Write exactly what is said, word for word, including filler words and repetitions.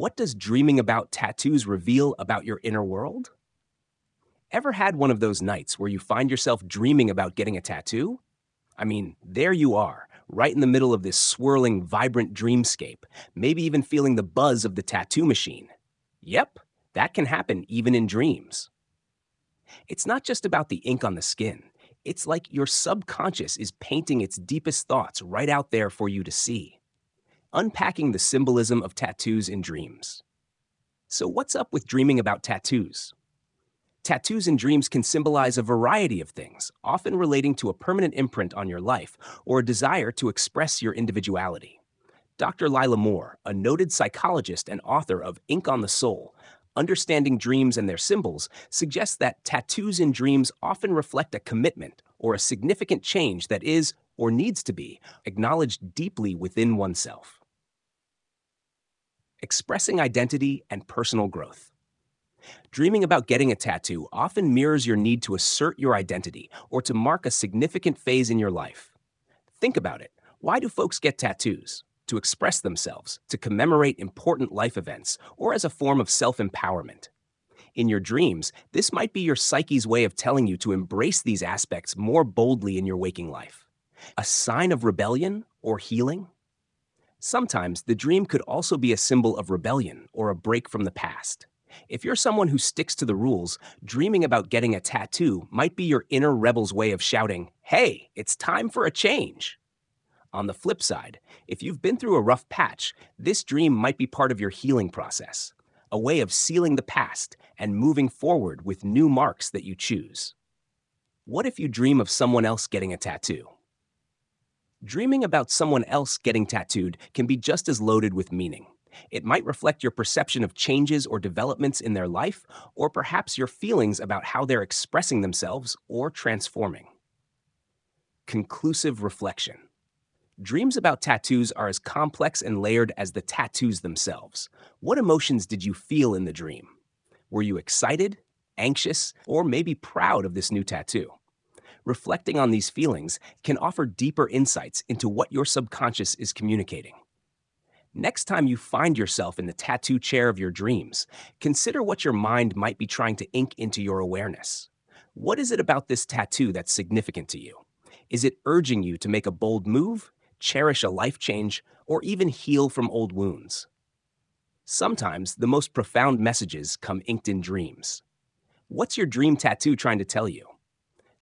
What does dreaming about tattoos reveal about your inner world? Ever had one of those nights where you find yourself dreaming about getting a tattoo? I mean, there you are, right in the middle of this swirling, vibrant dreamscape, maybe even feeling the buzz of the tattoo machine. Yep, that can happen even in dreams. It's not just about the ink on the skin. It's like your subconscious is painting its deepest thoughts right out there for you to see. Unpacking the symbolism of tattoos in dreams. So, what's up with dreaming about tattoos? Tattoos in dreams can symbolize a variety of things, often relating to a permanent imprint on your life or a desire to express your individuality. Doctor Lila Moore, a noted psychologist and author of Ink on the Soul, Understanding Dreams and Their Symbols, suggests that tattoos in dreams often reflect a commitment or a significant change that is, or needs to be, acknowledged deeply within oneself. Expressing identity and personal growth. Dreaming about getting a tattoo often mirrors your need to assert your identity or to mark a significant phase in your life. Think about it. Why do folks get tattoos? To express themselves, to commemorate important life events, or as a form of self-empowerment. In your dreams, this might be your psyche's way of telling you to embrace these aspects more boldly in your waking life. A sign of rebellion or healing? Sometimes the dream could also be a symbol of rebellion or a break from the past. If you're someone who sticks to the rules, dreaming about getting a tattoo might be your inner rebel's way of shouting, "Hey, it's time for a change." On the flip side, if you've been through a rough patch, this dream might be part of your healing process, a way of sealing the past and moving forward with new marks that you choose. What if you dream of someone else getting a tattoo? Dreaming about someone else getting tattooed can be just as loaded with meaning. It might reflect your perception of changes or developments in their life, or perhaps your feelings about how they're expressing themselves or transforming. Conclusive reflection. Dreams about tattoos are as complex and layered as the tattoos themselves. What emotions did you feel in the dream? Were you excited, anxious, or maybe proud of this new tattoo? Reflecting on these feelings can offer deeper insights into what your subconscious is communicating. Next time you find yourself in the tattoo chair of your dreams, consider what your mind might be trying to ink into your awareness. What is it about this tattoo that's significant to you? Is it urging you to make a bold move, cherish a life change, or even heal from old wounds? Sometimes the most profound messages come inked in dreams. What's your dream tattoo trying to tell you?